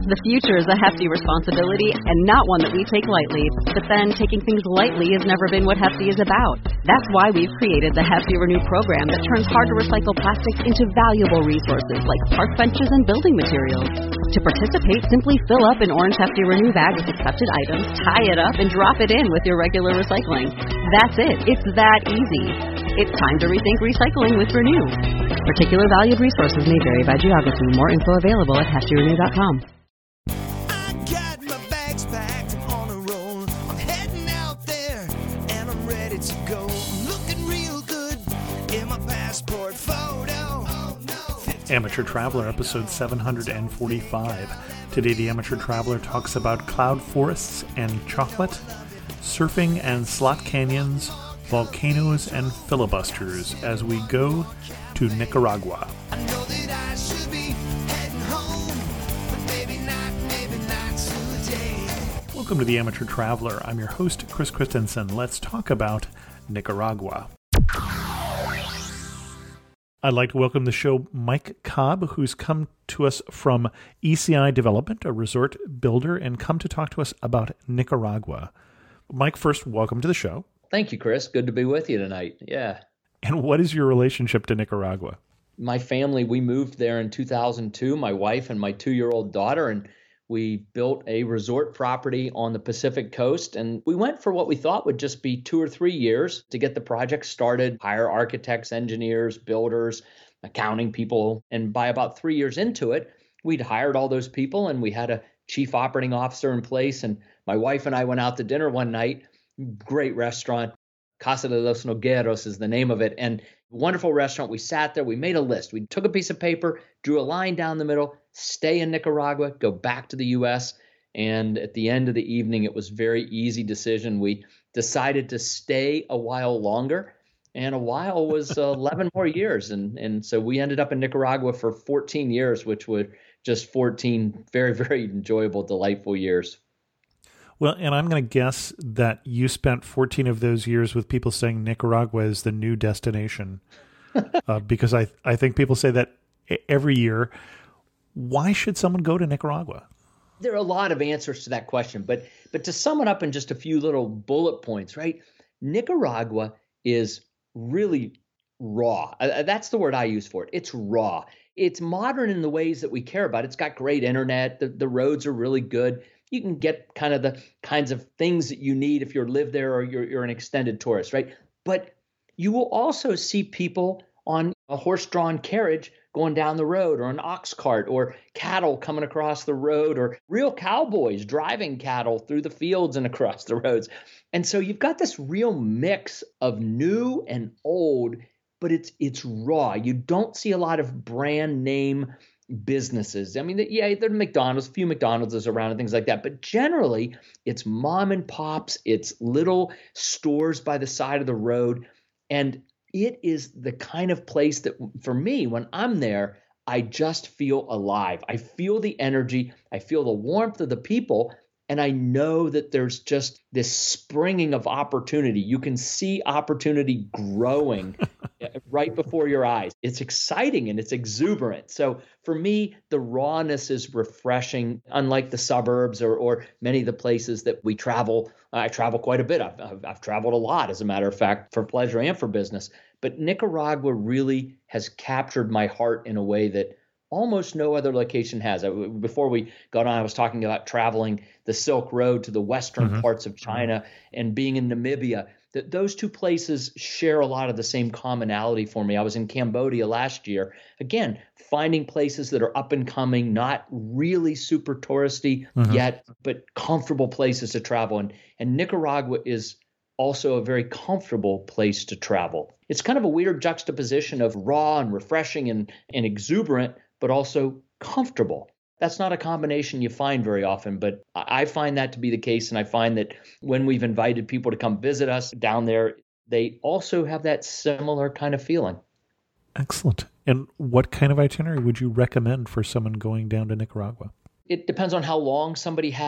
The future is a hefty responsibility and not one that we take lightly. But then taking things lightly has never been what Hefty is about. That's why we've created the Hefty Renew program that turns hard-to-recycle plastics into valuable resources like park benches and building materials. To participate, simply fill up an orange Hefty Renew bag with accepted items, tie it up, and drop it in with your regular recycling. That's it. It's that easy. It's time to rethink recycling with Renew. Particular valued resources may vary by geography. More info available at heftyrenew.com. I got my bags packed, I'm on a roll. I'm heading out there and I'm ready to go. I'm looking real good in my passport photo. Oh, no. Amateur Traveler, episode 745. Today, the Amateur Traveler talks about cloud forests and chocolate, surfing and slot canyons, volcanoes and filibusters as we go to Nicaragua. I know that I should be heading home, but maybe not today. Welcome to the Amateur Traveler. I'm your host, Chris Christensen. Let's talk about Nicaragua. I'd like to welcome to the show Mike Cobb, who's come to us from ECI Development, a resort builder, and come to talk to us about Nicaragua. Mike, first, welcome to the show. Thank you, Chris. Good to be with you tonight. Yeah. And what is your relationship to Nicaragua? My family, we moved there in 2002, my wife and my 2-year-old daughter, and we built a resort property on the Pacific coast. And we went for what we thought would just be 2 or 3 years to get the project started, hire architects, engineers, builders, accounting people. And by about 3 years into it, we'd hired all those people and we had a chief operating officer in place. And my wife and I went out to dinner one night, great restaurant. Casa de los Nogueros is the name of it. And wonderful restaurant. We sat there. We made a list. We took a piece of paper, drew a line down the middle, stay in Nicaragua, go back to the U.S. And at the end of the evening, it was a very easy decision. We decided to stay a while longer. And a while was 11 more years. And so we ended up in Nicaragua for 14 years, which were just 14 very, very enjoyable, delightful years. Well, and I'm going to guess that you spent 14 of those years with people saying Nicaragua is the new destination, because I think people say that every year. Why should someone go to Nicaragua? There are a lot of answers to that question, but to sum it up in just a few little bullet points, right? Nicaragua is really raw. That's the word I use for it. It's raw. It's modern in the ways that we care about. It's got great internet. The roads are really good. You can get kind of the kinds of things that you need if you live there or you're an extended tourist, right? But you will also see people on a horse-drawn carriage going down the road, or an ox cart, or cattle coming across the road, or real cowboys driving cattle through the fields and across the roads. And so you've got this real mix of new and old, but it's raw. You don't see a lot of brand name businesses. I mean, yeah, there are McDonald's, a few McDonald's around and things like that. But generally, it's mom and pops, it's little stores by the side of the road. And it is the kind of place that, for me, when I'm there, I just feel alive. I feel the energy. I feel the warmth of the people. And I know that there's just this springing of opportunity. You can see opportunity growing right before your eyes. It's exciting and it's exuberant. So for me, the rawness is refreshing, unlike the suburbs or many of the places that we travel. I travel quite a bit. I've traveled a lot, as a matter of fact, for pleasure and for business. But Nicaragua really has captured my heart in a way that almost no other location has. Before we got on, I was talking about traveling the Silk Road to the western parts of China and being in Namibia. Those two places share a lot of the same commonality for me. I was in Cambodia last year. Again, finding places that are up and coming, not really super touristy yet, but comfortable places to travel. And Nicaragua is also a very comfortable place to travel. It's kind of a weird juxtaposition of raw and refreshing and exuberant, but also comfortable. That's not a combination you find very often, but I find that to be the case. And I find that when we've invited people to come visit us down there, they also have that similar kind of feeling. Excellent. And what kind of itinerary would you recommend for someone going down to Nicaragua? It depends on how long somebody has. I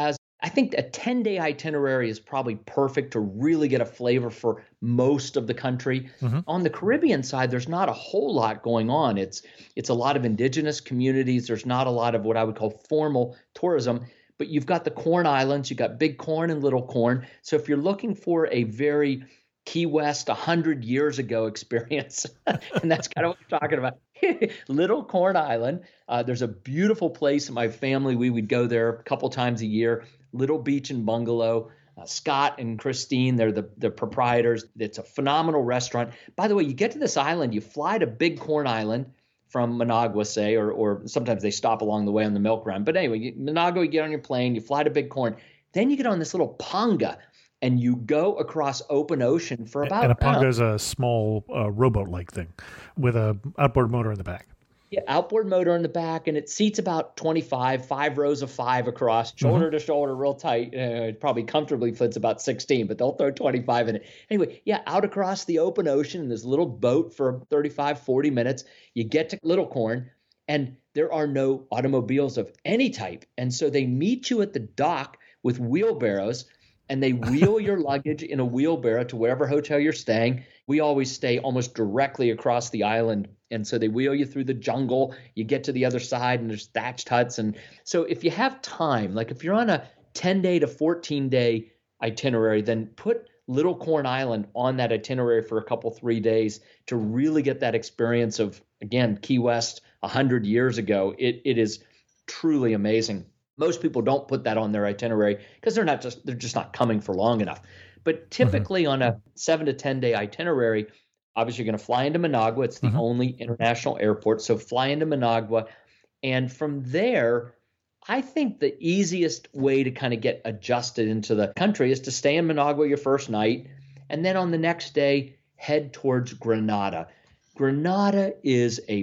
I think a 10-day itinerary is probably perfect to really get a flavor for most of the country. On the Caribbean side, there's not a whole lot going on. It's a lot of indigenous communities. There's not a lot of what I would call formal tourism, but you've got the Corn Islands, you've got Big Corn and Little Corn. So if you're looking for a very Key West 100 years ago experience, and that's kind of what we're talking about. Little Corn Island. There's a beautiful place in my family. We would go there a couple times a year. Little Beach and Bungalow. Scott and Christine, they're the proprietors. It's a phenomenal restaurant. By the way, you get to this island, you fly to Big Corn Island from Managua, say, or sometimes they stop along the way on the Milk Run. But anyway, Managua, you get on your plane, you fly to Big Corn. Then you get on this little panga, and you go across open ocean for about... And a panga is a small rowboat-like thing with an outboard motor in the back. Yeah, outboard motor in the back, and it seats about 25, 5 rows of 5 across, shoulder to shoulder, real tight. It probably comfortably fits about 16, but they'll throw 25 in it. Anyway, yeah, out across the open ocean in this little boat for 35, 40 minutes. You get to Little Corn, and there are no automobiles of any type. And so they meet you at the dock with wheelbarrows, and they wheel your luggage in a wheelbarrow to wherever hotel you're staying. We always stay almost directly across the island. And so they wheel you through the jungle. You get to the other side and there's thatched huts. And so if you have time, like if you're on a 10-day to 14-day itinerary, then put Little Corn Island on that itinerary for a couple, 3 days to really get that experience of, again, Key West 100 years ago. It is truly amazing. Most people don't put that on their itinerary because they're just not coming for long enough. But typically on a 7 to 10-day itinerary, obviously you're going to fly into Managua. It's the only international airport. So fly into Managua. And from there, I think the easiest way to kind of get adjusted into the country is to stay in Managua your first night. And then on the next day, head towards Granada. Granada is a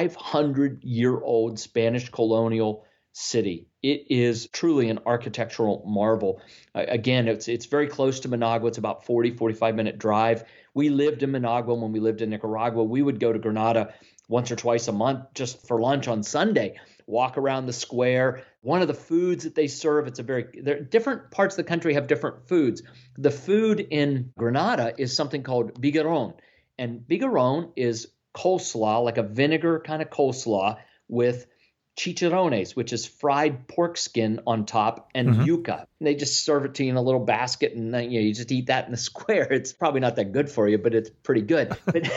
500-year-old Spanish colonial city. It is truly an architectural marvel. Again, it's very close to Managua. It's about 45-minute drive. We lived in Managua when we lived in Nicaragua. We would go to Granada once or twice a month just for lunch on Sunday, walk around the square. One of the foods that they serve, different parts of the country have different foods. The food in Granada is something called bigarron. And bigarron is coleslaw, like a vinegar kind of coleslaw with chicharrones, which is fried pork skin on top, and yuca. And they just serve it to you in a little basket, and then you just eat that in the square. It's probably not that good for you, but it's pretty good. But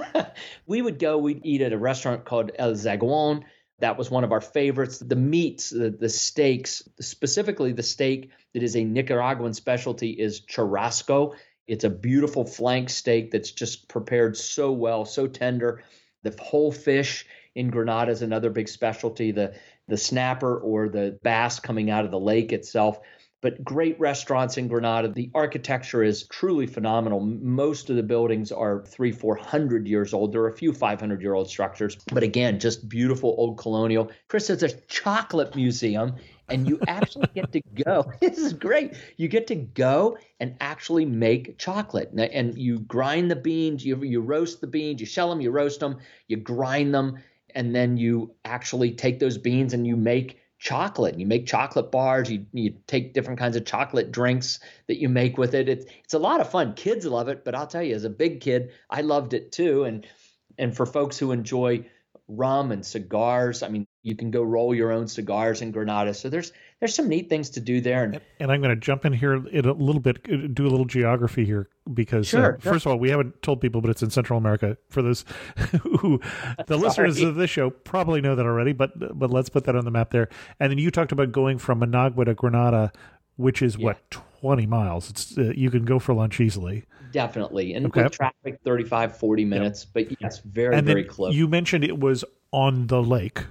we'd eat at a restaurant called El Zaguán. That was one of our favorites. The meats, the steaks, specifically the steak that is a Nicaraguan specialty is churrasco. It's a beautiful flank steak that's just prepared so well, so tender. The whole fish in Granada is another big specialty, the snapper or the bass coming out of the lake itself. But great restaurants in Granada. The architecture is truly phenomenal. Most of the buildings are 300-400 years old. There are a few 500-year-old structures. But again, just beautiful old colonial. Chris, there's a chocolate museum, and you actually get to go. This is great. You get to go and actually make chocolate. And you grind the beans. You roast the beans. You shell them. You roast them. You grind them. And then you actually take those beans and you make chocolate. You make chocolate bars. You take different kinds of chocolate drinks that you make with it. It's a lot of fun. Kids love it, but I'll tell you, as a big kid, I loved it too. And for folks who enjoy rum and cigars, I mean, you can go roll your own cigars in Granada. So there's some neat things to do there. And I'm going to jump in here in a little bit, do a little geography here, because first of all, we haven't told people, but it's in Central America. For those who, the listeners of this show probably know that already, but let's put that on the map there. And then you talked about going from Managua to Granada, which is 20 miles. It's you can go for lunch easily. Definitely. And with traffic, 35, 40 minutes, but yes, very close. You mentioned it was on the lake.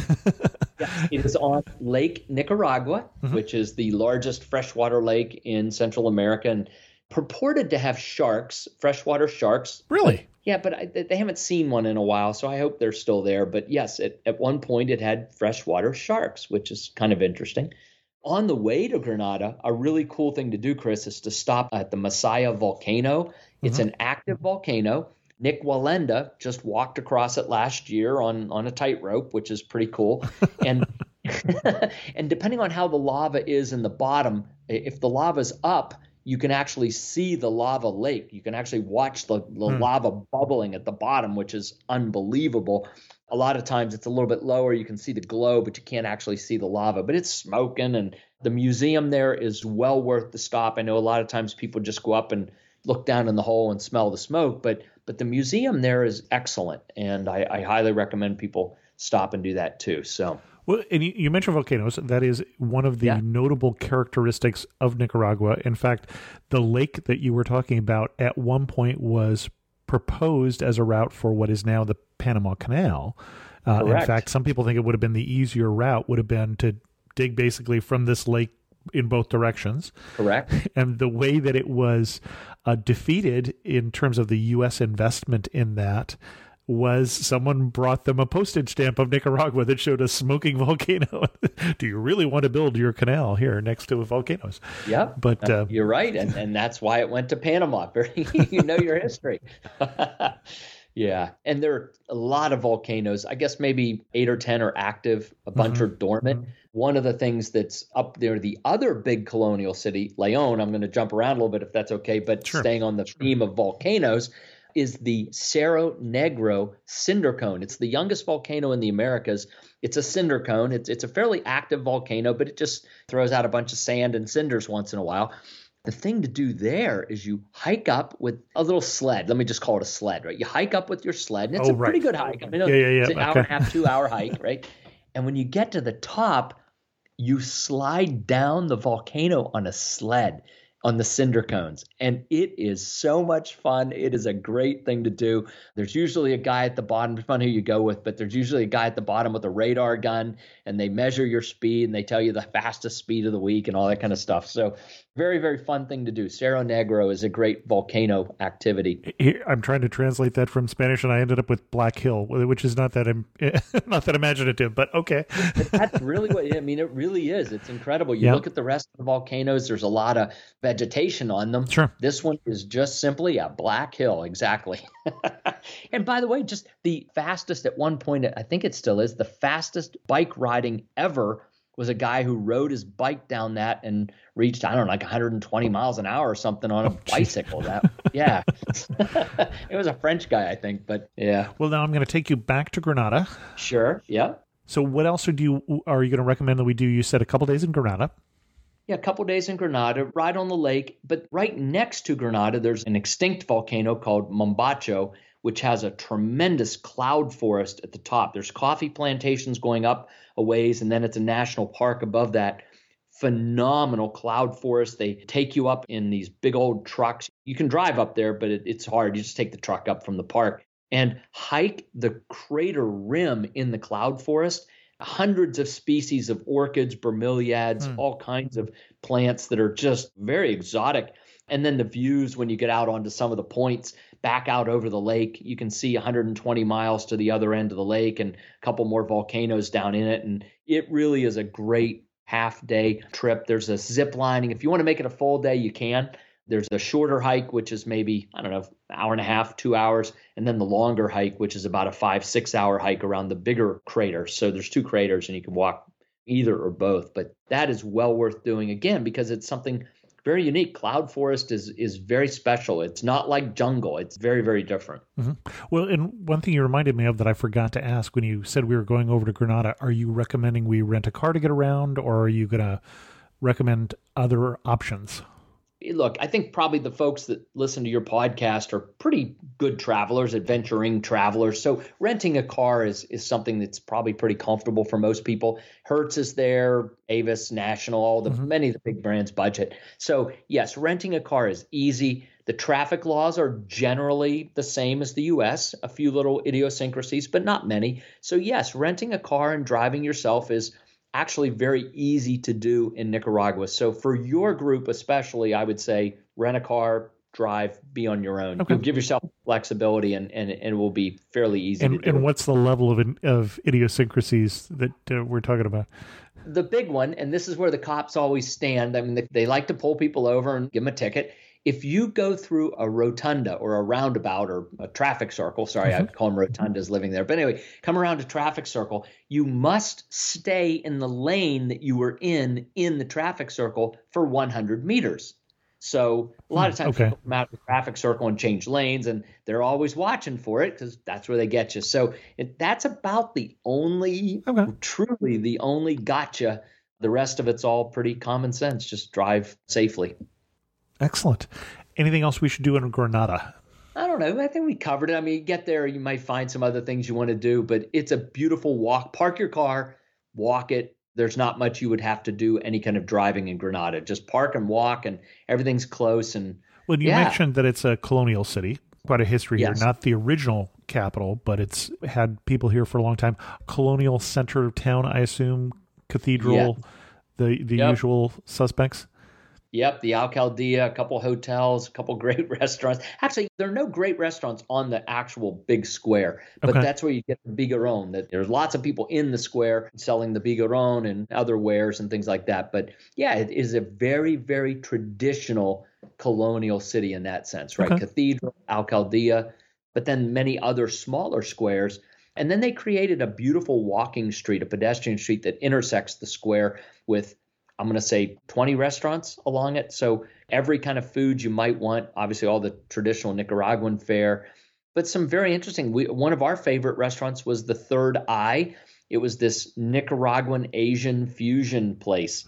Yes, it is on Lake Nicaragua, which is the largest freshwater lake in Central America, and purported to have sharks, freshwater sharks. Really? Yeah, but they haven't seen one in a while, so I hope they're still there. But yes, at one point it had freshwater sharks, which is kind of interesting. On the way to Granada, a really cool thing to do, Chris, is to stop at the Masaya volcano. It's an active volcano. Nick Wallenda just walked across it last year on a tightrope, which is pretty cool. And And depending on how the lava is in the bottom, if the lava's up, you can actually see the lava lake. You can actually watch the lava bubbling at the bottom, which is unbelievable. A lot of times it's a little bit lower. You can see the glow, but you can't actually see the lava. But it's smoking, and the museum there is well worth the stop. I know a lot of times people just go up and look down in the hole and smell the smoke, but the museum there is excellent, and I highly recommend people stop and do that too. So. Well, and you mentioned volcanoes. That is one of the notable characteristics of Nicaragua. In fact, the lake that you were talking about at one point was proposed as a route for what is now the Panama Canal. In fact, some people think it would have been the easier route would have been to dig basically from this lake in both directions. Correct. And the way that it was defeated in terms of the U.S. investment in that was someone brought them a postage stamp of Nicaragua that showed a smoking volcano. Do you really want to build your canal here next to volcanoes? Yeah, but you're right, and that's why it went to Panama. You know your history. Yeah, and there are a lot of volcanoes. I guess maybe 8 or 10 are active, a bunch are dormant. One of the things that's up there, the other big colonial city, Leon, I'm going to jump around a little bit if that's okay, but staying on the theme of volcanoes, is the Cerro Negro cinder cone. It's the youngest volcano in the Americas. It's a cinder cone. It's a fairly active volcano, but it just throws out a bunch of sand and cinders once in a while. The thing to do there is you hike up with a little sled. Let me just call it a sled, right? You hike up with your sled, and it's a pretty good hike. I mean, it's an hour and a half, 2 hour hike, right? And when you get to the top, you slide down the volcano on a sled on the cinder cones. And it is so much fun. It is a great thing to do. There's usually a guy at the bottom, depending on who you go with, but there's usually a guy at the bottom with a radar gun, and they measure your speed and they tell you the fastest speed of the week and all that kind of stuff. So very, very fun thing to do. Cerro Negro is a great volcano activity. I'm trying to translate that from Spanish, and I ended up with Black Hill, which is not that not that imaginative, but okay. But that's really what, I mean, it really is. It's incredible. You look at the rest of the volcanoes, there's a lot of vegetation on them. Sure. This one is just simply a Black Hill, exactly. And by the way, just the fastest at one point, I think it still is, the fastest bike riding ever was a guy who rode his bike down that and reached, I don't know, like 120 miles an hour or something on a bicycle. Yeah. It was a French guy, I think, but yeah. Well, now I'm going to take you back to Granada. Sure, yeah. So what else are you going to recommend that we do? You said a couple days in Granada. Yeah, a couple days in Granada, right on the lake. But right next to Granada, there's an extinct volcano called Mombacho, which has a tremendous cloud forest at the top. There's coffee plantations going up a ways, and then it's a national park above that. Phenomenal cloud forest. They take you up in these big old trucks. You can drive up there, but it's hard. You just take the truck up from the park and hike the crater rim in the cloud forest. Hundreds of species of orchids, bromeliads, all kinds of plants that are just very exotic. And then the views when you get out onto some of the points back out over the lake, you can see 120 miles to the other end of the lake and a couple more volcanoes down in it. And it really is a great half-day trip. There's a zip lining. If you want to make it a full day, you can. There's a shorter hike, which is maybe, I don't know, an hour and a half, 2 hours, and then the longer hike, which is about a 5-6 hour hike around the bigger crater. So there's 2 craters, and you can walk either or both. But that is well worth doing, again, because it's something very unique. Cloud forest is very special. It's not like jungle. It's very, very different. Mm-hmm. Well, and one thing you reminded me of that I forgot to ask when you said we were going over to Granada, are you recommending we rent a car to get around, or are you going to recommend other options? Look, I think probably the folks that listen to your podcast are pretty good travelers, adventuring travelers. So renting a car is something that's probably pretty comfortable for most people. Hertz is there, Avis, National, all the many of the big brands budget. So yes, renting a car is easy. The traffic laws are generally the same as the U.S., a few little idiosyncrasies, but not many. So yes, renting a car and driving yourself is actually very easy to do in Nicaragua. So for your group especially, I would say rent a car, drive, be on your own. Okay. You'll give yourself flexibility and it will be fairly easy to do. And what's the level of idiosyncrasies that we're talking about? The big one, and this is where the cops always stand, I mean, they like to pull people over and give them a ticket, if you go through a rotunda or a roundabout or a traffic circle, sorry, I call them rotundas living there. But anyway, come around a traffic circle, you must stay in the lane that you were in the traffic circle for 100 meters. So a lot of times people come out of the traffic circle and change lanes, and they're always watching for it because that's where they get you. So that's about the only, truly the only gotcha. The rest of it's all pretty common sense. Just drive safely. Excellent. Anything else we should do in Granada? I don't know. I think we covered it. I mean, you get there, you might find some other things you want to do, but it's a beautiful walk. Park your car, walk it. There's not much you would have to do any kind of driving in Granada. Just park and walk, and everything's close. And well, you mentioned that it's a colonial city, quite a history here. Not the original capital, but it's had people here for a long time. Colonial center of town, I assume. Cathedral, the usual suspects. Yep, the Alcaldía, a couple hotels, a couple great restaurants. Actually, there are no great restaurants on the actual big square, but that's where you get the bigarrón. That there's lots of people in the square selling the bigarrón and other wares and things like that. But yeah, it is a very, very traditional colonial city in that sense, right? Cathedral, Alcaldía, but then many other smaller squares. And then they created a beautiful walking street, a pedestrian street that intersects the square with, I'm going to say, 20 restaurants along it. So every kind of food you might want, obviously all the traditional Nicaraguan fare, but some very interesting. One of our favorite restaurants was the Third Eye. It was this Nicaraguan Asian fusion place.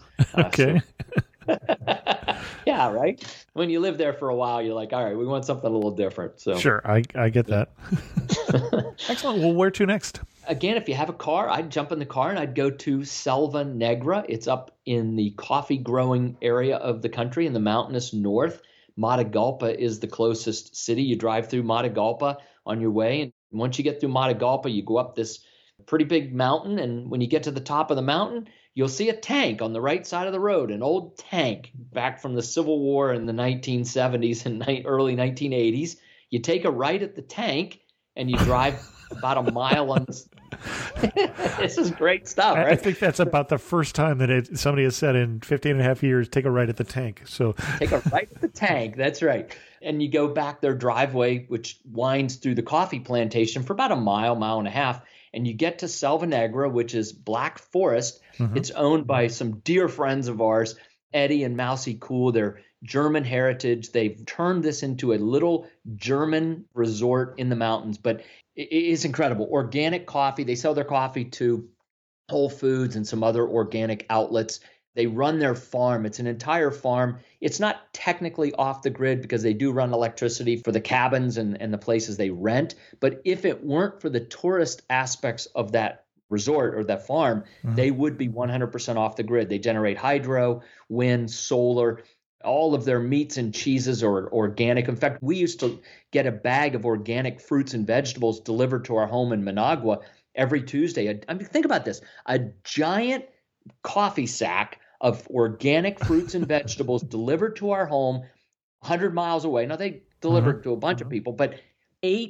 Yeah, right? When you live there for a while, you're like, all right, we want something a little different. So sure, I get that. Excellent. Well, where to next? Again, if you have a car, I'd jump in the car and I'd go to Selva Negra. It's up in the coffee growing area of the country in the mountainous north. Matagalpa is the closest city. You drive through Matagalpa on your way. And once you get through Matagalpa, you go up this pretty big mountain. And when you get to the top of the mountain, you'll see a tank on the right side of the road, an old tank back from the Civil War in the 1970s and early 1980s. You take a right at the tank and you drive about a mile on this. This is great stuff, right? I think that's about the first time that somebody has said in 15 and a half years, take a right at the tank. So take a right at the tank. That's right. And you go back their driveway, which winds through the coffee plantation for about a mile, mile and a half. And you get to Selva Negra, which is Black Forest. It's owned by some dear friends of ours, Eddie and Mousy Cool. They're German heritage. They've turned this into a little German resort in the mountains, but it is incredible. Organic coffee. They sell their coffee to Whole Foods and some other organic outlets. They run their farm. It's an entire farm. It's not technically off the grid because they do run electricity for the cabins and the places they rent. But if it weren't for the tourist aspects of that resort or that farm, they would be 100% off the grid. They generate hydro, wind, solar. All of their meats and cheeses are organic. In fact, we used to get a bag of organic fruits and vegetables delivered to our home in Managua every Tuesday. I mean, think about this. A giant coffee sack of organic fruits and vegetables delivered to our home 100 miles away. Now, they delivered to a bunch of people, but $8.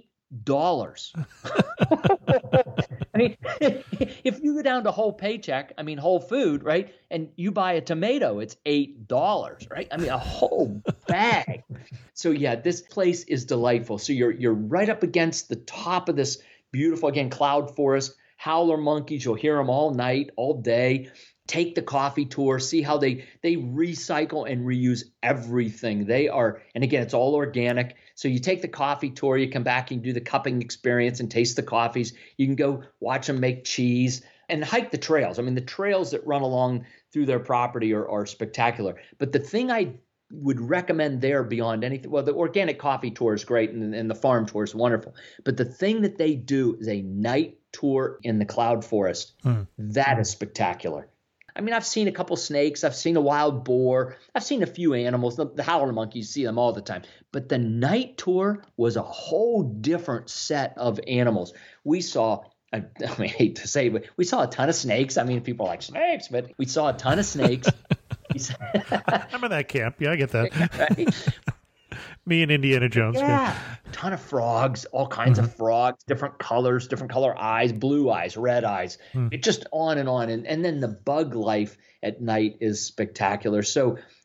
I mean, if you go down to Whole Whole Food, right, and you buy a tomato, it's $8, right? I mean, a whole bag. So yeah, this place is delightful. So you're right up against the top of this beautiful, again, cloud forest. Howler monkeys, you'll hear them all night, all day. Take the coffee tour, see how they recycle and reuse everything. They are, and again, it's all organic. So you take the coffee tour, you come back, you can do the cupping experience and taste the coffees. You can go watch them make cheese and hike the trails. I mean, the trails that run along through their property are spectacular. But the thing I would recommend there beyond anything, well, the organic coffee tour is great and the farm tour is wonderful. But the thing that they do is a night tour in the cloud forest. That is spectacular. I mean, I've seen a couple snakes. I've seen a wild boar. I've seen a few animals. The howler monkeys, you see them all the time. But the night tour was a whole different set of animals. We saw, I hate to say, but we saw a ton of snakes. I mean, people are like snakes, but we saw a ton of snakes. I'm in that camp. Yeah, I get that. Right? Me and Indiana Jones. Yeah. A ton of frogs, all kinds of frogs, different colors, different color eyes, blue eyes, red eyes. It just on and on. And then the bug life at night is spectacular. So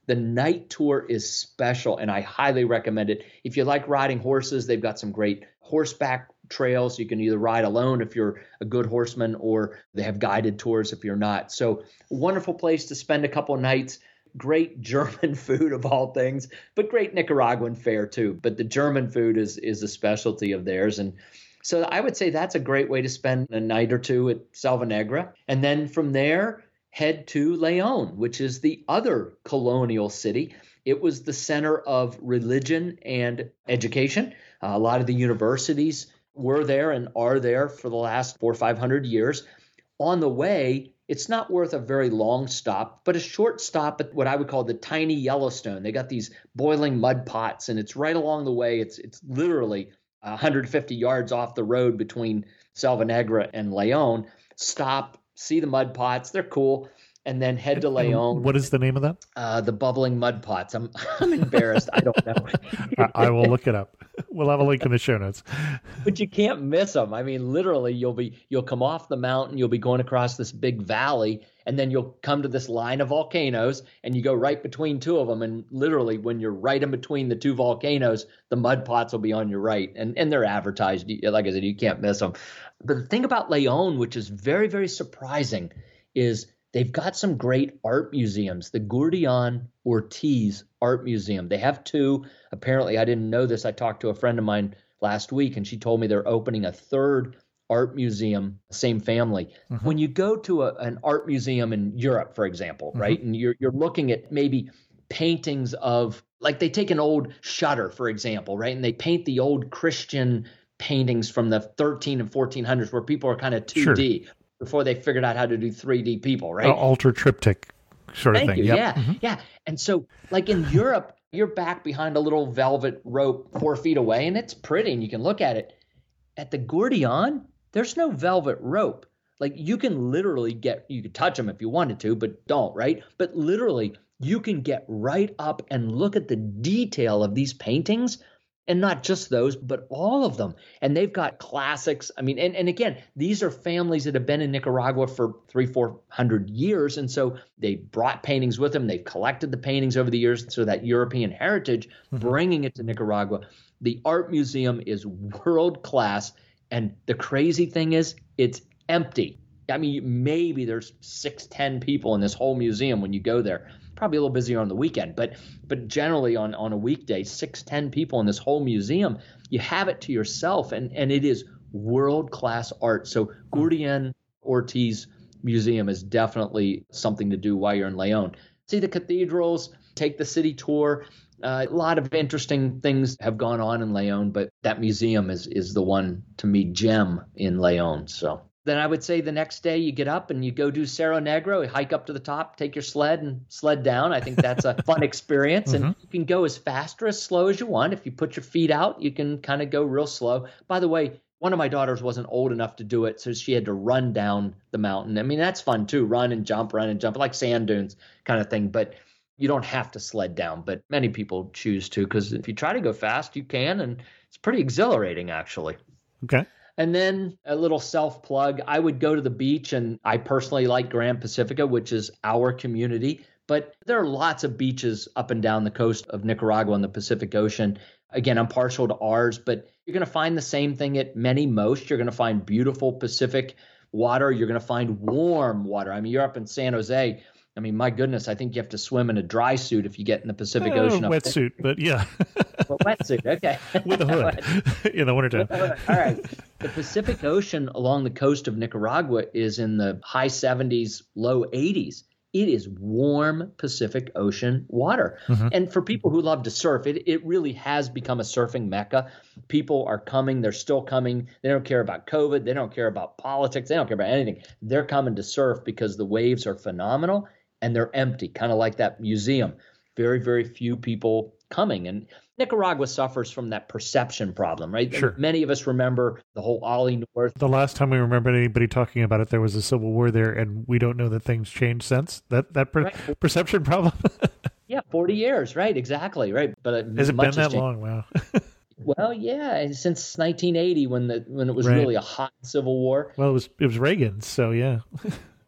The night tour is special, and I highly recommend it. If you like riding horses, they've got some great horseback trails. You can either ride alone if you're a good horseman, or they have guided tours if you're not. So wonderful place to spend a couple of nights. Great German food of all things, but great Nicaraguan fare too. But the German food is a specialty of theirs. And so I would say that's a great way to spend a night or two at Selva Negra. And then from there, head to León, which is the other colonial city. It was the center of religion and education. A lot of the universities were there and are there for the last 400 or 500 years. On the way, it's not worth a very long stop, but a short stop at what I would call the tiny Yellowstone. They got these boiling mud pots, and it's right along the way. It's literally 150 yards off the road between Selva Negra and León. Stop, see the mud pots. They're cool. And then head to León. What is the name of that? The bubbling mud pots. I'm embarrassed. I don't know. I will look it up. We'll have a link in the show notes. But you can't miss them. I mean, literally, you'll come off the mountain, you'll be going across this big valley, and then you'll come to this line of volcanoes, and you go right between two of them. And literally, when you're right in between the two volcanoes, the mud pots will be on your right, and they're advertised. Like I said, you can't miss them. But the thing about León, which is very, very surprising, is they've got some great art museums. The Gurdian Ortiz Art Museum. They have two. Apparently, I didn't know this. I talked to a friend of mine last week, and she told me they're opening a third art museum, same family. Mm-hmm. When you go to an art museum in Europe, for example, mm-hmm. right, and you're looking at maybe paintings of, like they take an old shutter, for example, right, and they paint the old Christian paintings from the 13 and 1400s where people are kind of 2D. Sure. Before they figured out how to do 3D people, right? Ultra triptych sort of Thank thing. You. Yep. Yeah, mm-hmm. yeah. And so, like in Europe, you're back behind a little velvet rope 4 feet away, and it's pretty, and you can look at it. At the Gurdian, there's no velvet rope. Like you can literally you could touch them if you wanted to, but don't, right? But literally, you can get right up and look at the detail of these paintings. And not just those, but all of them. And they've got classics. I mean, and again, these are families that have been in Nicaragua for 300-400 years. And so they brought paintings with them. They've collected the paintings over the years. So that European heritage, mm-hmm. bringing it to Nicaragua. The art museum is world class. And the crazy thing is, it's empty. I mean, maybe there's 6-10 people in this whole museum when you go there. Probably a little busier on the weekend, but generally on a weekday, 6-10 people in this whole museum, you have it to yourself, and it is world-class art. So Gurdian Ortiz Museum is definitely something to do while you're in León. See the cathedrals, take the city tour. A lot of interesting things have gone on in León, but that museum is the one, to me, gem in León. So then I would say the next day you get up and you go do Cerro Negro, you hike up to the top, take your sled and sled down. I think that's a fun experience. Mm-hmm. And you can go as fast or as slow as you want. If you put your feet out, you can kind of go real slow. By the way, one of my daughters wasn't old enough to do it, so she had to run down the mountain. I mean, that's fun too, run and jump, like sand dunes kind of thing. But you don't have to sled down, but many people choose to, because if you try to go fast, you can, and it's pretty exhilarating, actually. Okay. And then a little self-plug, I would go to the beach, and I personally like Grand Pacifica, which is our community. But there are lots of beaches up and down the coast of Nicaragua and the Pacific Ocean. Again, I'm partial to ours, but you're going to find the same thing at most. You're going to find beautiful Pacific water. You're going to find warm water. I mean, you're up in San Jose. I mean, my goodness, I think you have to swim in a dry suit if you get in the Pacific Ocean. Wetsuit, but yeah. Well, wetsuit, okay. With a hood in the wintertime. All right. The Pacific Ocean along the coast of Nicaragua is in the high 70s, low 80s. It is warm Pacific Ocean water. Mm-hmm. And for people who love to surf, it really has become a surfing mecca. People are coming. They're still coming. They don't care about COVID. They don't care about politics. They don't care about anything. They're coming to surf because the waves are phenomenal and they're empty, kind of like that museum. Very, very few people coming. And Nicaragua suffers from that perception problem, right? Sure. Many of us remember the whole Ollie North. The last time we remembered anybody talking about it, there was a civil war there, and we don't know that things changed since. That perception problem? Yeah, 40 years, right? Exactly, right. But has it been that long? Wow. Well, yeah, since 1980 when it was really a hot civil war. Well, it was Reagan, so yeah.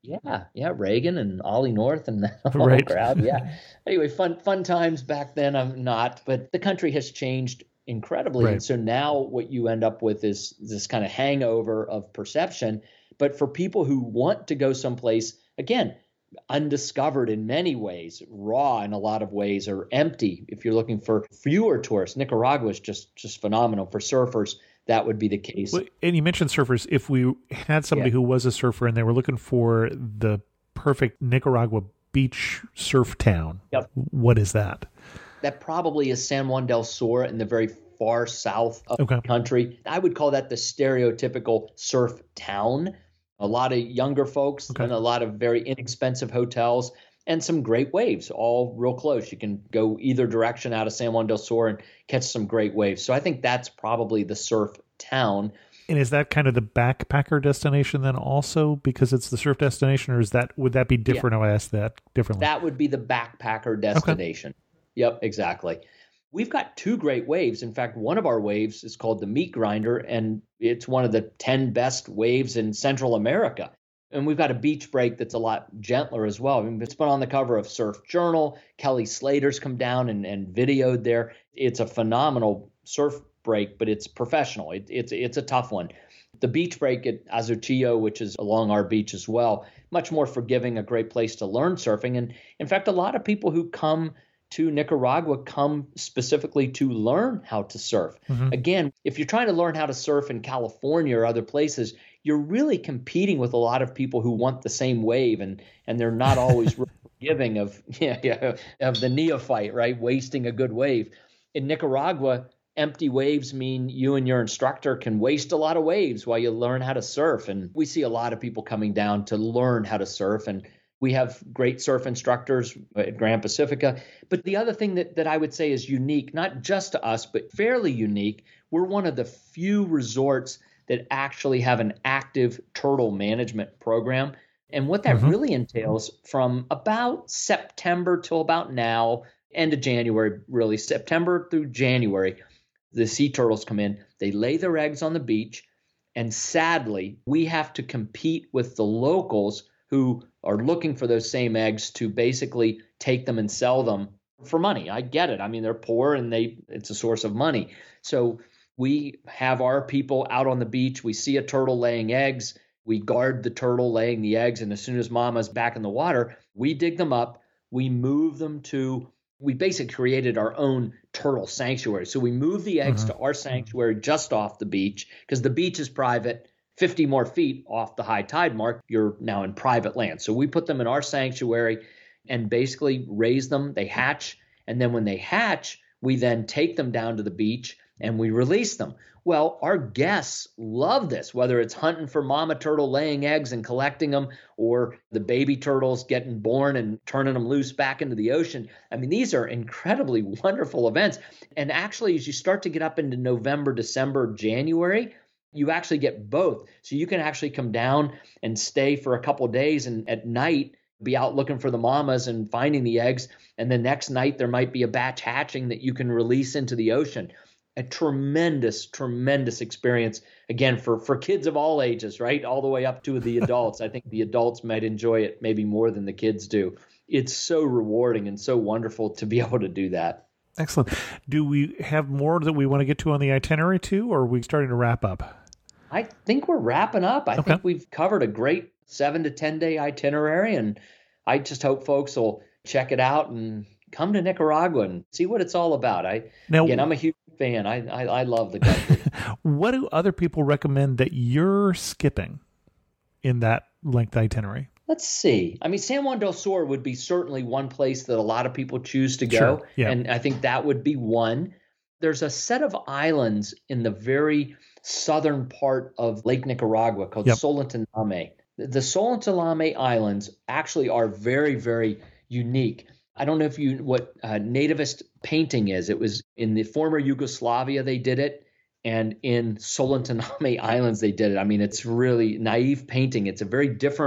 Yeah, Reagan and Ollie North and the whole Right. crowd. Yeah. Anyway, fun times back then. I'm not, but the country has changed incredibly, Right. and so now what you end up with is this kind of hangover of perception. But for people who want to go someplace again, undiscovered in many ways, raw in a lot of ways, or empty. If you're looking for fewer tourists, Nicaragua is just phenomenal. For surfers, that would be the case. Well, and you mentioned surfers. If we had somebody Yeah. who was a surfer and they were looking for the perfect Nicaragua beach surf town, Yep. what is that? That probably is San Juan del Sur in the very far south of Okay. the country. I would call that the stereotypical surf town. A lot of younger folks Okay. and a lot of very inexpensive hotels and some great waves, all real close. You can go either direction out of San Juan del Sur and catch some great waves. So I think that's probably the surf town. And is that kind of the backpacker destination then also because it's the surf destination, or would that be different if I asked that differently? That would be the backpacker destination. Yep, exactly. We've got two great waves. In fact, one of our waves is called the Meat Grinder, and it's one of the 10 best waves in Central America. And we've got a beach break that's a lot gentler as well. I mean, it's been on the cover of Surf Journal. Kelly Slater's come down and videoed there. It's a phenomenal surf break, but it's professional. It's a tough one. The beach break at Azuchillo, which is along our beach as well, much more forgiving, a great place to learn surfing. And in fact, a lot of people who come to Nicaragua come specifically to learn how to surf. Mhm. Again, if you're trying to learn how to surf in California or other places, you're really competing with a lot of people who want the same wave, and they're not always forgiving of of the neophyte, right? Wasting a good wave. In Nicaragua, empty waves mean you and your instructor can waste a lot of waves while you learn how to surf. And we see a lot of people coming down to learn how to surf. And we have great surf instructors at Grand Pacifica. But the other thing that I would say is unique, not just to us, but fairly unique, we're one of the few resorts that actually have an active turtle management program. And what that really entails from about September till about now, end of January, really, September through January, the sea turtles come in, they lay their eggs on the beach, and sadly, we have to compete with the locals who are looking for those same eggs to basically take them and sell them for money. I get it. I mean, they're poor and it's a source of money. So we have our people out on the beach. We see a turtle laying eggs. We guard the turtle laying the eggs. And as soon as mama's back in the water, we dig them up. We move them we basically created our own turtle sanctuary. So we move the eggs to our sanctuary just off the beach because the beach is private. 50 more feet off the high tide mark, you're now in private land. So we put them in our sanctuary and basically raise them. They hatch. And then when they hatch, we then take them down to the beach and we release them. Well, our guests love this, whether it's hunting for mama turtle laying eggs and collecting them, or the baby turtles getting born and turning them loose back into the ocean. I mean, these are incredibly wonderful events. And actually, as you start to get up into November, December, January, you actually get both. So you can actually come down and stay for a couple of days and at night be out looking for the mamas and finding the eggs. And the next night there might be a batch hatching that you can release into the ocean. A tremendous, tremendous experience, again, for kids of all ages, right? All the way up to the adults. I think the adults might enjoy it maybe more than the kids do. It's so rewarding and so wonderful to be able to do that. Excellent. Do we have more that we want to get to on the itinerary too, or are we starting to wrap up? I think we're wrapping up. I think we've covered a great 7 to 10 day itinerary, and I just hope folks will check it out and come to Nicaragua and see what it's all about. Again, I'm a huge fan. I love the country. What do other people recommend that you're skipping in that length itinerary? Let's see. I mean, San Juan del Sur would be certainly one place that a lot of people choose to go. Sure, yeah. And I think that would be one. There's a set of islands in the very southern part of Lake Nicaragua called Solentiname. The Solentiname Islands actually are very, very unique. I don't know if what nativist painting is. It was in the former Yugoslavia they did it, and in Solentiname Islands they did it. I mean, it's really naive painting. It's a very different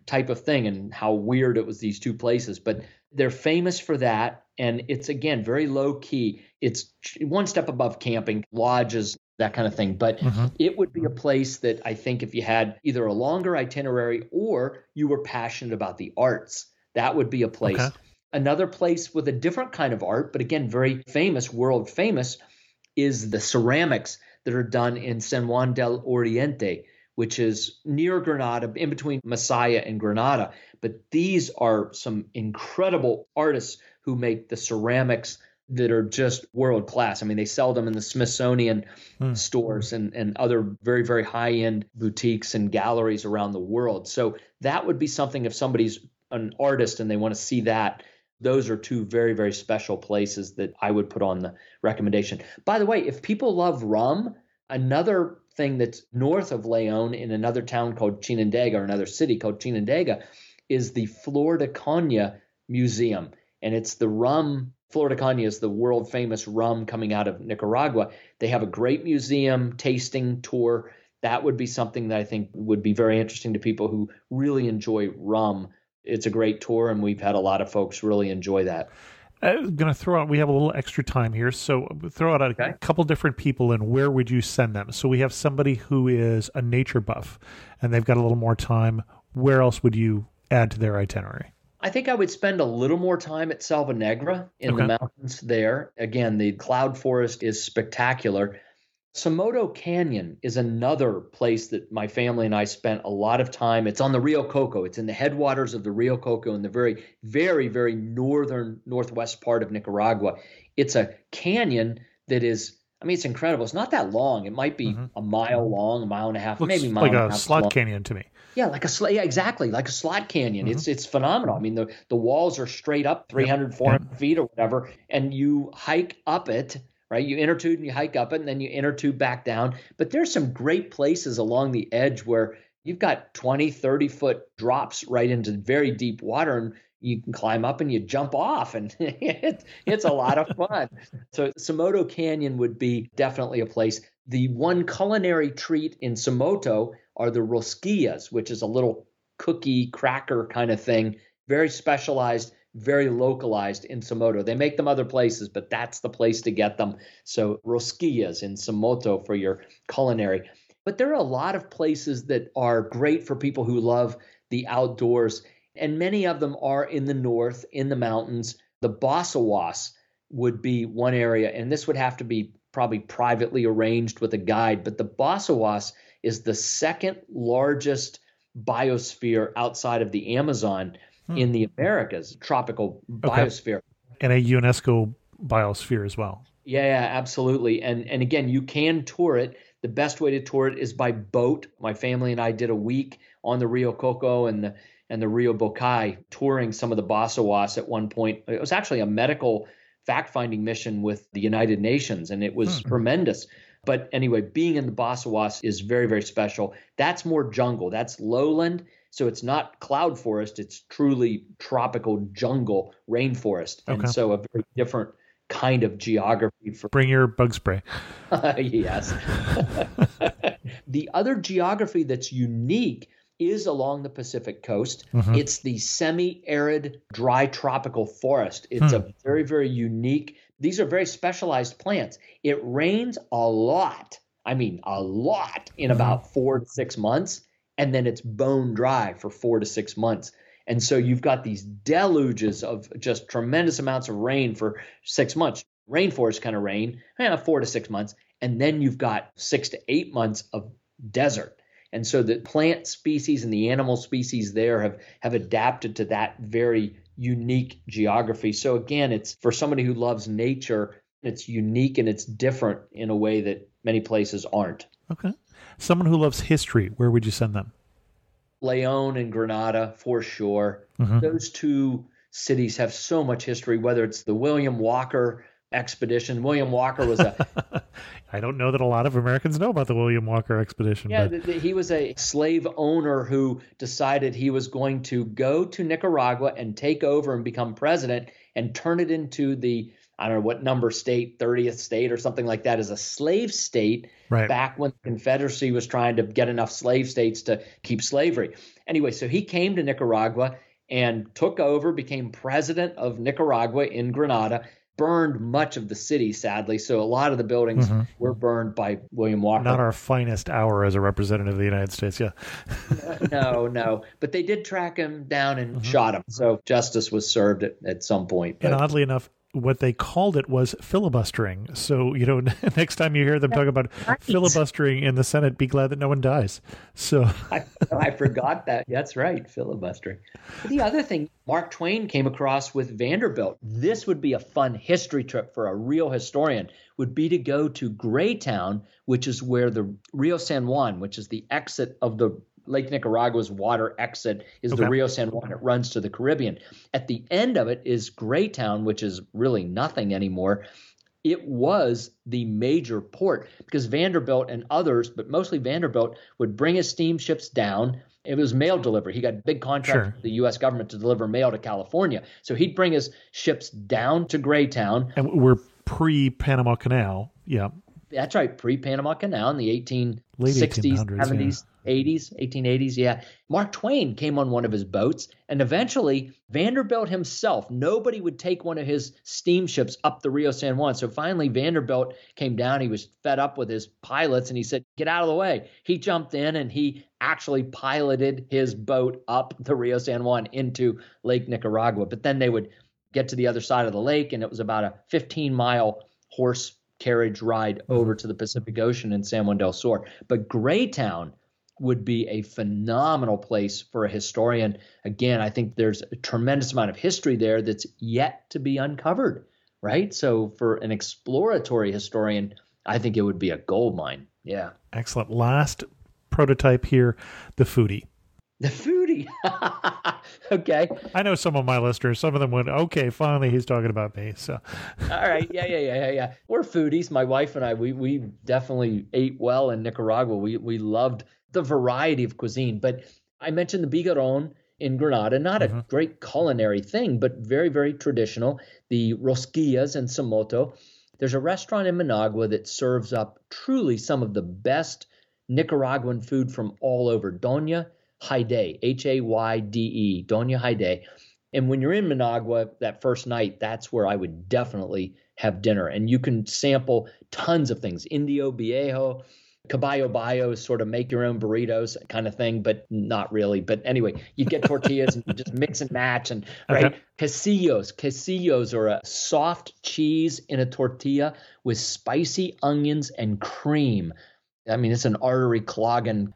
type of thing and how weird it was, these two places. But they're famous for that. And it's, again, very low key. It's one step above camping, lodges, that kind of thing. But it would be a place that I think if you had either a longer itinerary or you were passionate about the arts, that would be a place. Okay. Another place with a different kind of art, but again, very famous, world famous, is the ceramics that are done in San Juan del Oriente, which is near Granada, in between Masaya and Granada. But these are some incredible artists who make the ceramics that are just world class. I mean, they sell them in the Smithsonian stores and other very, very high-end boutiques and galleries around the world. So that would be something, if somebody's an artist and they want to see that, those are two very, very special places that I would put on the recommendation. By the way, if people love rum, another thing that's north of Leon in another town called Chinandega, or another city called Chinandega, is the Flor de Caña Museum. And it's the rum. Flor de Caña is the world famous rum coming out of Nicaragua. They have a great museum tasting tour. That would be something that I think would be very interesting to people who really enjoy rum. It's a great tour, and we've had a lot of folks really enjoy that. I'm going to throw out, we have a little extra time here, so throw out a couple different people, and where would you send them? So we have somebody who is a nature buff, and they've got a little more time. Where else would you add to their itinerary? I think I would spend a little more time at Selva Negra in the mountains there. Again, the cloud forest is spectacular. Somoto Canyon is another place that my family and I spent a lot of time. It's on the Rio Coco. It's in the headwaters of the Rio Coco in the very, very, very northwest part of Nicaragua. It's a canyon that is, I mean, it's incredible. It's not that long. It might be a mile long, a mile and a half, looks maybe a mile like and a half. Like a slot canyon to me. Yeah, yeah, exactly, like a slot canyon. It's phenomenal. I mean, the walls are straight up 300, 400 feet or whatever, and you hike up it, right? You inner tube and you hike up it, and then you inner tube back down. But there's some great places along the edge where you've got 20, 30-foot drops right into very deep water, and you can climb up and you jump off, and it's a lot of fun. So Somoto Canyon would be definitely a place. The one culinary treat in Somoto are the rosquillas, which is a little cookie cracker kind of thing, very specialized, very localized in Somoto. They make them other places, but that's the place to get them. So rosquillas in Somoto for your culinary. But there are a lot of places that are great for people who love the outdoors, and many of them are in the north, in the mountains. The Bossawas would be one area, and this would have to be probably privately arranged with a guide, but the Bossawas is the second largest biosphere outside of the Amazon in the Americas, tropical biosphere. And a UNESCO biosphere as well. Yeah, absolutely. And again, you can tour it. The best way to tour it is by boat. My family and I did a week on the Rio Coco and the Rio Bocay, touring some of the Bossawas at one point. It was actually a medical fact-finding mission with the United Nations, and it was tremendous. But anyway, being in the Bossawas is very, very special. That's more jungle. That's lowland. So it's not cloud forest. It's truly tropical jungle rainforest. And so a very different kind of geography. Bring your bug spray. Yes. The other geography that's unique is along the Pacific coast. It's the semi-arid, dry tropical forest. It's a very, very unique. These are very specialized plants. It rains a lot. I mean, a lot in about 4 to 6 months, and then it's bone dry for 4 to 6 months. And so you've got these deluges of just tremendous amounts of rain for 6 months. Rainforest kind of rain, 4 to 6 months. And then you've got 6 to 8 months of desert. And so the plant species and the animal species there have adapted to that very unique geography. So again, it's for somebody who loves nature, it's unique and it's different in a way that many places aren't. Okay. Someone who loves history, where would you send them? Leon and Granada, for sure. Those two cities have so much history, whether it's the William Walker expedition. William Walker was a... I don't know that a lot of Americans know about the William Walker expedition. Yeah, he was a slave owner who decided he was going to go to Nicaragua and take over and become president and turn it into the, I don't know what number state, 30th state or something like that, as a slave state back when the Confederacy was trying to get enough slave states to keep slavery. anyway, so he came to Nicaragua and took over, became president of Nicaragua in Granada, burned much of the city, sadly. So a lot of the buildings were burned by William Walker. Not our finest hour as a representative of the United States, yeah. No. But they did track him down and shot him. So justice was served at some point. But and oddly enough, what they called it was filibustering. So, next time you hear them talk about filibustering in the Senate, be glad that no one dies. So I forgot that. That's right, filibustering. But the other thing, Mark Twain came across with Vanderbilt. This would be a fun history trip for a real historian, would be to go to Greytown, which is where the Rio San Juan, which is the exit of the Lake Nicaragua's water exit, is the Rio San Juan. It runs to the Caribbean. At the end of it is Greytown, which is really nothing anymore. It was the major port because Vanderbilt and others, but mostly Vanderbilt, would bring his steamships down. It was mail delivery. He got a big contract with the U.S. government to deliver mail to California. So he'd bring his ships down to Greytown. And we're pre-Panama Canal. Yeah. That's right, pre-Panama Canal in the late 1860s, 1800s, 70s, 1880s, yeah. Mark Twain came on one of his boats, and eventually Vanderbilt himself, nobody would take one of his steamships up the Rio San Juan. So finally Vanderbilt came down. He was fed up with his pilots, and he said, get out of the way. He jumped in, and he actually piloted his boat up the Rio San Juan into Lake Nicaragua. But then they would get to the other side of the lake, and it was about a 15-mile horse carriage ride over to the Pacific Ocean in San Juan del Sur. But Greytown would be a phenomenal place for a historian. Again, I think there's a tremendous amount of history there that's yet to be uncovered, right? So for an exploratory historian, I think it would be a gold mine. Yeah. Excellent. Last prototype here, the foodie. The foodie. Okay. I know some of my listeners, some of them went, okay, finally he's talking about me. So, all right. Yeah. We're foodies. My wife and I, we definitely ate well in Nicaragua. We loved the variety of cuisine. But I mentioned the bigaron in Granada, not a great culinary thing, but very, very traditional. The rosquillas in Somoto. There's a restaurant in Managua that serves up truly some of the best Nicaraguan food from all over. Doña Hayde, Hayde, Doña Hayde. And when you're in Managua that first night, that's where I would definitely have dinner. And you can sample tons of things. Indio Viejo, Caballo Bayo, sort of make your own burritos kind of thing, but not really. But anyway, you get tortillas and you just mix and match. And right, quesillos are a soft cheese in a tortilla with spicy onions and cream. I mean, it's an artery clogging,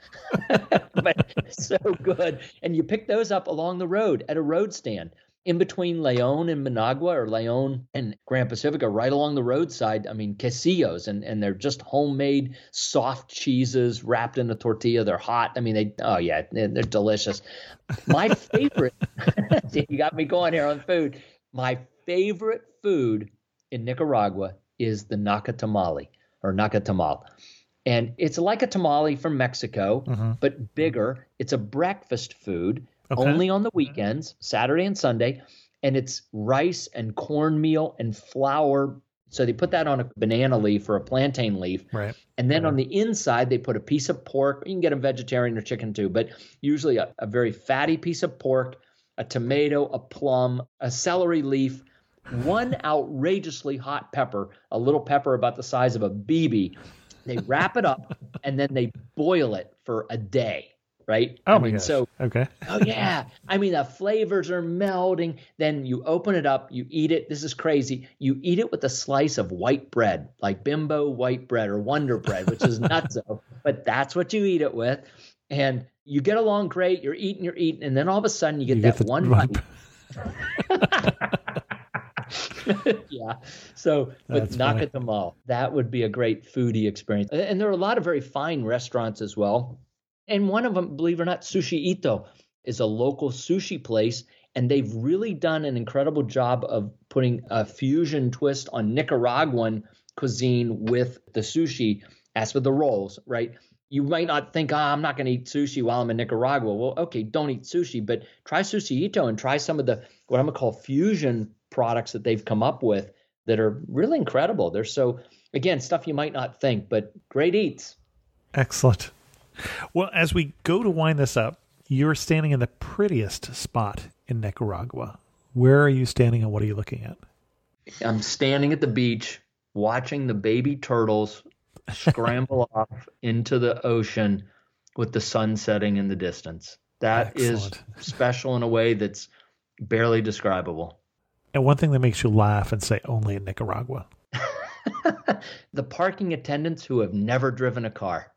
but so good. And you pick those up along the road at a road stand in between Leon and Managua, or Leon and Grand Pacifica, right along the roadside. I mean, quesillos, and they're just homemade soft cheeses wrapped in a tortilla. They're hot. I mean, they're delicious. My favorite, you got me going here on food. My favorite food in Nicaragua is the nacatamal, or nacatamal. And it's like a tamale from Mexico, but bigger. It's a breakfast food, only on the weekends, Saturday and Sunday. And it's rice and cornmeal and flour. So they put that on a banana leaf or a plantain leaf. Right. And then on the inside, they put a piece of pork. You can get a vegetarian or chicken too, but usually a very fatty piece of pork, a tomato, a plum, a celery leaf, one outrageously hot pepper, a little pepper about the size of a BB. They wrap it up, and then they boil it for a day, right? Oh, my gosh. Oh, yeah. I mean, the flavors are melding. Then you open it up, you eat it. This is crazy. You eat it with a slice of white bread, like Bimbo white bread or Wonder Bread, which is nutso, but that's what you eat it with. And you get along great. You're eating, and then all of a sudden you get one bite. Yeah. So with nacatamal, that would be a great foodie experience. And there are a lot of very fine restaurants as well. And one of them, believe it or not, Sushi Ito is a local sushi place. And they've really done an incredible job of putting a fusion twist on Nicaraguan cuisine with the sushi. As for the rolls, right? You might not think, I'm not going to eat sushi while I'm in Nicaragua. Well, okay, don't eat sushi, but try Sushi Ito and try some of the, what I'm going to call fusion products that they've come up with that are really incredible. They're so, again, stuff you might not think, but great eats. Excellent. Well, as we go to wind this up, You're standing in the prettiest spot in Nicaragua. Where are you standing and what are you looking at? I'm standing at the beach watching the baby turtles scramble off into the ocean with the sun setting in the distance. That Excellent. is special in a way that's barely describable. And one thing that makes you laugh and say only in Nicaragua. The parking attendants who have never driven a car.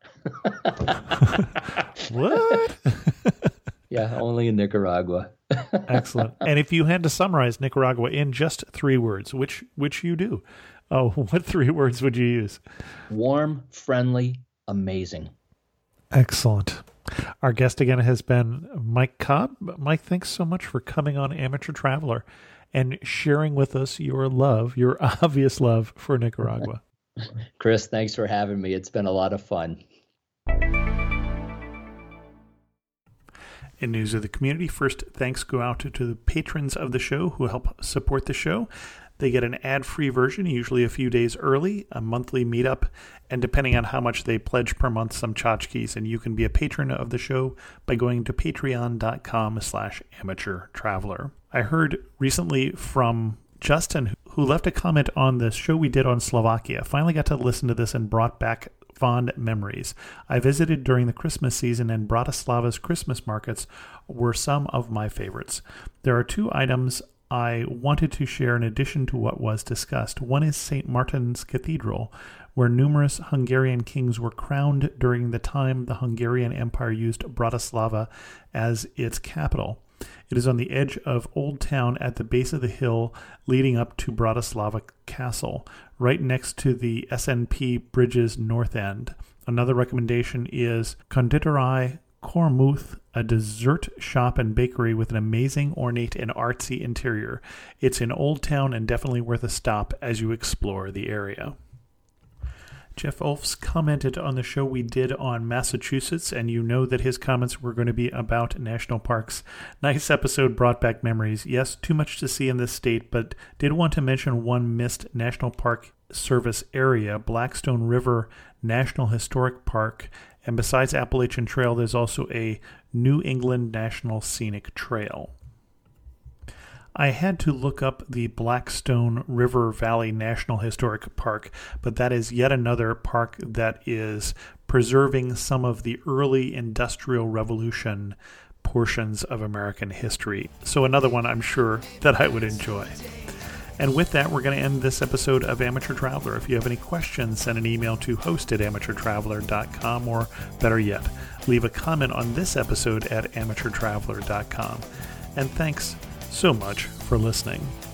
What? Yeah, only in Nicaragua. Excellent. And if you had to summarize Nicaragua in just 3 words, which you do, what 3 words would you use? Warm, friendly, amazing. Excellent. Our guest again has been Mike Cobb. Mike, thanks so much for coming on Amateur Traveler and sharing with us your love, your obvious love for Nicaragua. Chris, thanks for having me. It's been a lot of fun. In news of the community, first thanks go out to the patrons of the show who help support the show. They get an ad-free version, usually a few days early, a monthly meetup, and depending on how much they pledge per month, some tchotchkes. And you can be a patron of the show by going to patreon.com/amateurtraveler. I heard recently from Justin, who left a comment on the show we did on Slovakia. Finally got to listen to this and brought back fond memories. I visited during the Christmas season, and Bratislava's Christmas markets were some of my favorites. There are 2 items I wanted to share in addition to what was discussed. One is St. Martin's Cathedral, where numerous Hungarian kings were crowned during the time the Hungarian Empire used Bratislava as its capital. It is on the edge of Old Town at the base of the hill leading up to Bratislava Castle, right next to the SNP Bridge's north end. Another recommendation is Konditorei Kormuth, a dessert shop and bakery with an amazing, ornate, and artsy interior. It's in Old Town and definitely worth a stop as you explore the area. Jeff Ulfs commented on the show we did on Massachusetts, and you know that his comments were going to be about national parks. Nice episode, brought back memories. Yes, too much to see in this state, but did want to mention one missed National Park Service area, Blackstone River National Historic Park, and besides Appalachian Trail, there's also a New England National Scenic Trail. I had to look up the Blackstone River Valley National Historic Park, but that is yet another park that is preserving some of the early Industrial Revolution portions of American history. So another one I'm sure that I would enjoy. And with that, we're going to end this episode of Amateur Traveler. If you have any questions, send an email to host@amateurtraveler.com, or better yet, leave a comment on this episode at amateurtraveler.com. And thanks so much for listening.